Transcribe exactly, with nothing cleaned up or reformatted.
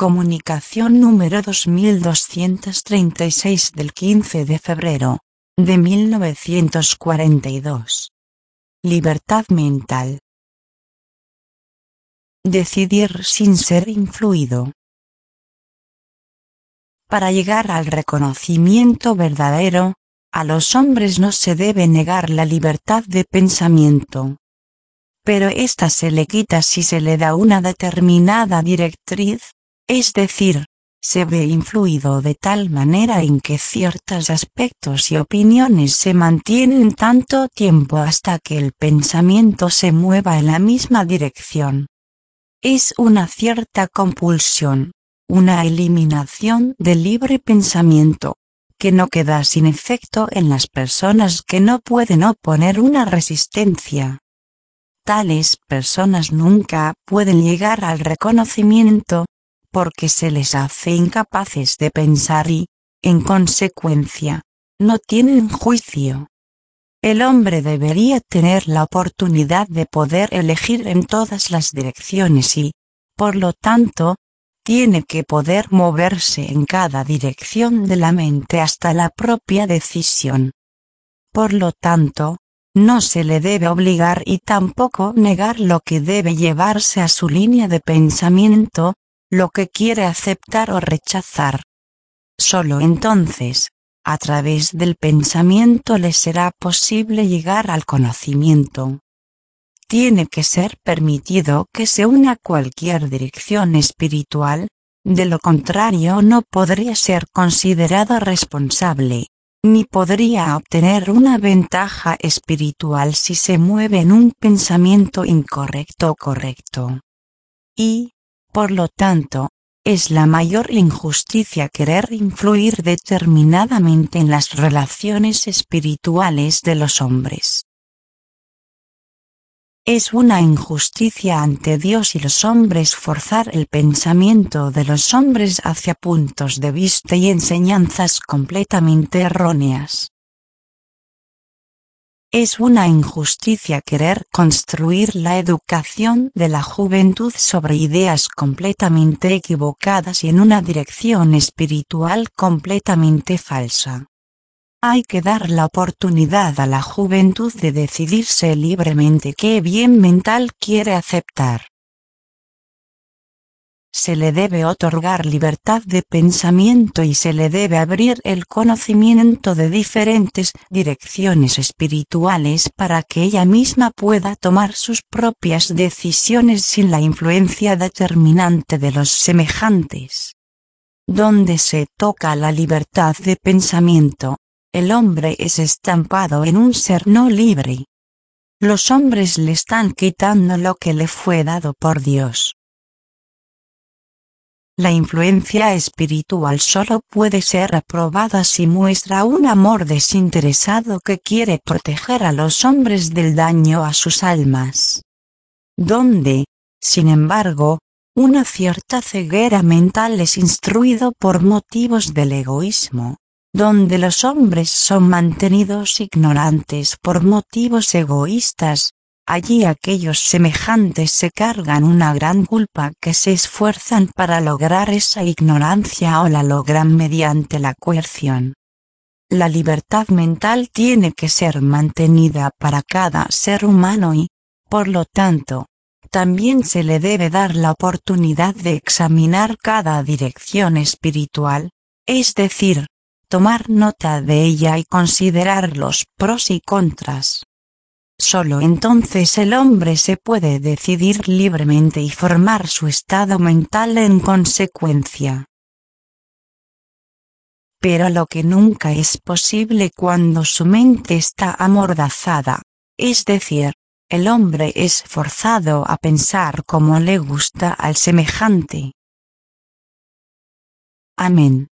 Comunicación número dos mil doscientos treinta y seis del quince de febrero de mil novecientos cuarenta y dos. Libertad mental. Decidir sin ser influido. Para llegar al reconocimiento verdadero, a los hombres no se debe negar la libertad de pensamiento. Pero ésta se le quita si se le da una determinada directriz, es decir, se ve influido de tal manera en que ciertos aspectos y opiniones se mantienen tanto tiempo hasta que el pensamiento se mueva en la misma dirección. Es una cierta compulsión, una eliminación del libre pensamiento, que no queda sin efecto en las personas que no pueden oponer una resistencia. Tales personas nunca pueden llegar al reconocimiento, porque se les hace incapaces de pensar y, en consecuencia, no tienen juicio. El hombre debería tener la oportunidad de poder elegir en todas las direcciones y, por lo tanto, tiene que poder moverse en cada dirección de la mente hasta la propia decisión. Por lo tanto, no se le debe obligar y tampoco negar lo que debe llevarse a su línea de pensamiento, lo que quiere aceptar o rechazar. Solo entonces, a través del pensamiento le será posible llegar al conocimiento. Tiene que ser permitido que se una a cualquier dirección espiritual, de lo contrario no podría ser considerado responsable, ni podría obtener una ventaja espiritual si se mueve en un pensamiento incorrecto o correcto. Y, por lo tanto, es la mayor injusticia querer influir determinadamente en las relaciones espirituales de los hombres. Es una injusticia ante Dios y los hombres forzar el pensamiento de los hombres hacia puntos de vista y enseñanzas completamente erróneas. Es una injusticia querer construir la educación de la juventud sobre ideas completamente equivocadas y en una dirección espiritual completamente falsa. Hay que dar la oportunidad a la juventud de decidirse libremente qué bien mental quiere aceptar. Se le debe otorgar libertad de pensamiento y se le debe abrir el conocimiento de diferentes direcciones espirituales para que ella misma pueda tomar sus propias decisiones sin la influencia determinante de los semejantes. Donde se toca la libertad de pensamiento, el hombre es estampado en un ser no libre. Los hombres le están quitando lo que le fue dado por Dios. La influencia espiritual solo puede ser aprobada si muestra un amor desinteresado que quiere proteger a los hombres del daño a sus almas. Donde, sin embargo, una cierta ceguera mental es instruido por motivos del egoísmo, donde los hombres son mantenidos ignorantes por motivos egoístas, allí aquellos semejantes se cargan una gran culpa que se esfuerzan para lograr esa ignorancia o la logran mediante la coerción. La libertad mental tiene que ser mantenida para cada ser humano y, por lo tanto, también se le debe dar la oportunidad de examinar cada dirección espiritual, es decir, tomar nota de ella y considerar los pros y contras. Solo entonces el hombre se puede decidir libremente y formar su estado mental en consecuencia. Pero lo que nunca es posible cuando su mente está amordazada, es decir, el hombre es forzado a pensar como le gusta al semejante. Amén.